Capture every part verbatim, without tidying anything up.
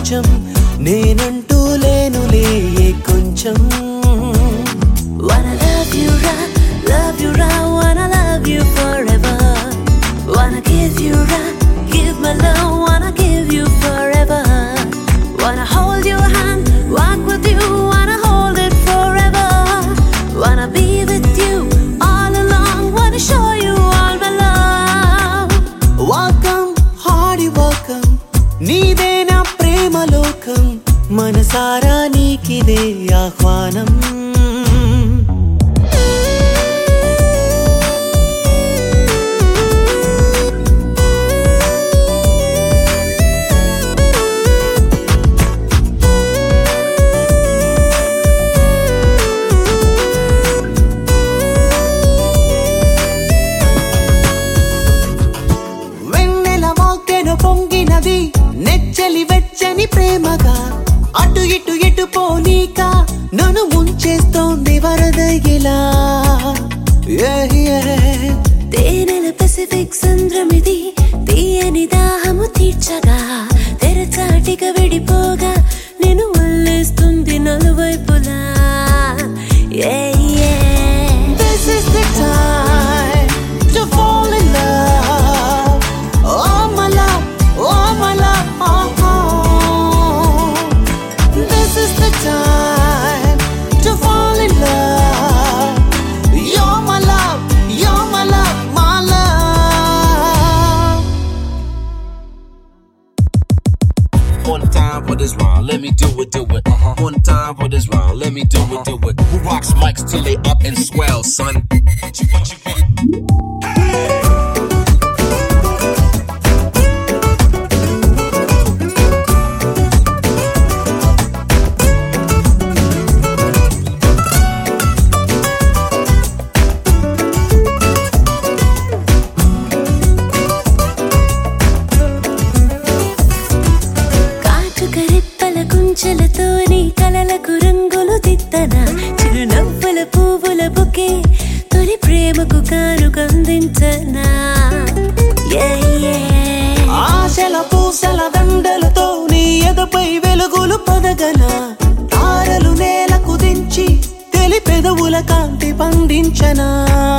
ప్రపంచం నేనంటూ లేనులే కొంచెం. Wanna love you right, love you right, wanna love you forever. Wanna give you right, give my love, wanna give you forever. Wanna hold your hand, walk with you, wanna hold it forever. Wanna be with you all along, wanna show you all my love. Welcome, hearty welcome, నీదే నా ప్రేమ లోకం, మనసారా నీకిదే ఆహ్వానం. పొంగినది నెచ్చలి వెచ్చని ప్రేమగా, అటు ఇటు ఎటు పోనీక నన్ను ముంచేస్తోంది వరదగిలా. తేనెల పసిఫిక్ సంద్రమిది, తీయని దాహము తీర్చగా, తెరచాటిగా విడిపోగా నేను వల్లేస్తుంది నలువైపులా. This is the time to fall in love. Oh my love, oh my love, oh, oh. This is the time to fall in love. You're my love, you're my love, my love. One time for this round, let me do it, do it. Uh-huh. One time for this round, let me do it, do it. Who rocks mics till they up and swell, son? What you, what you want? Hey! కుంచెలతోని కలలకు రంగులు దిద్దన, చిరునవ్వుల పువ్వుల bouquet తొలి ప్రేమకు కానుకందించనా. ఆశల పూసల దండలతో నీ ఎదపై వెలుగులు పొదగన, తారలు నేలకు దించి తెలి పెదవుల కాంతి పండించనా.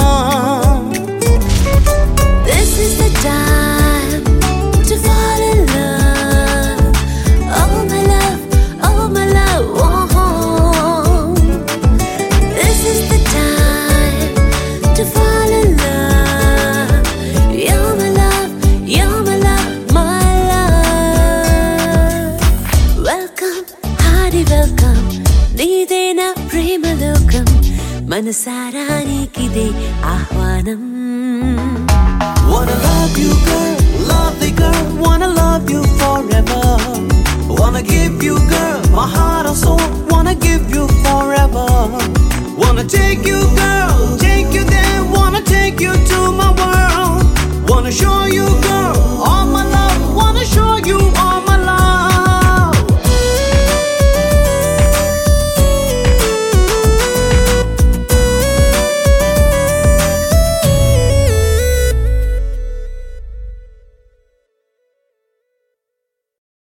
This is the time to fall in love. Oh my love, oh my love, oh. This is the time to fall in love. You're my love, you're my love, my love. Welcome, hearty welcome, నీదే నా ప్రేమ లోకం, మనసారా నీకిదే ఆహ్వానం. Wanna love you girl, lovely girl, wanna love you forever. Wanna give you girl, my heart and soul, wanna give you forever. Wanna take you girl, take you there, wanna take you to my world. Wanna show you girl